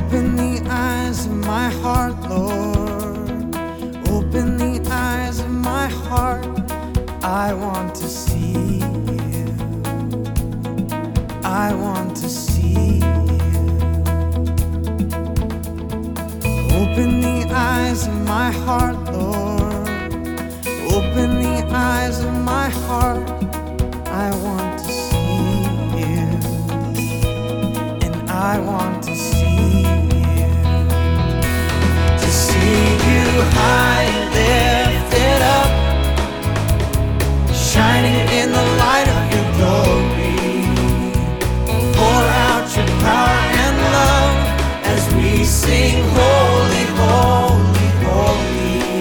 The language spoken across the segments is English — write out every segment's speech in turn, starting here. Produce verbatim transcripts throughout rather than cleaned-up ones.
Open the eyes of my heart, Lord. Open the eyes of my heart. I want to see you. I want to see you. Open the eyes of my heart, Lord. Open the eyes of my heart. I want to see you. And I want to see you. To see you high and lifted up, shining in the light of your glory. Pour out your power and love as we sing holy, holy, holy.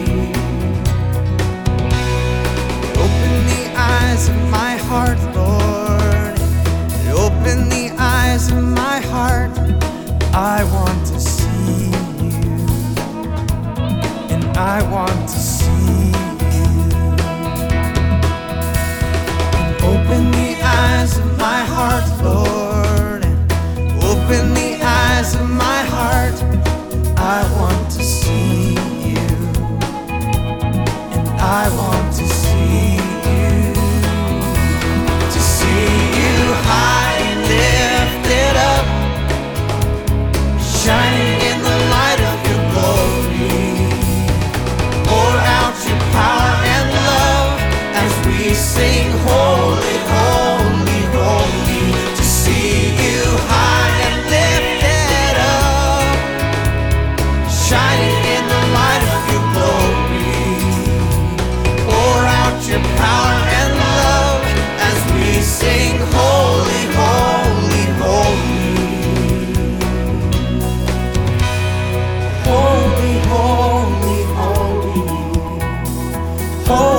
Open the eyes of my heart, Lord. Open the eyes of my heart. I want to see you, and I want to see you. And open the eyes of my heart, Lord. And open the eyes of my heart. I want to see you, and I want to see you. To see you high and lifted up, shining in the light of your glory. Pour out your power and love as we sing holy, holy, holy. To see you high and lifted up, shining in the light of your glory. Pour out your power and love as we sing holy, holy, holy. Holy, holy, holy, holy.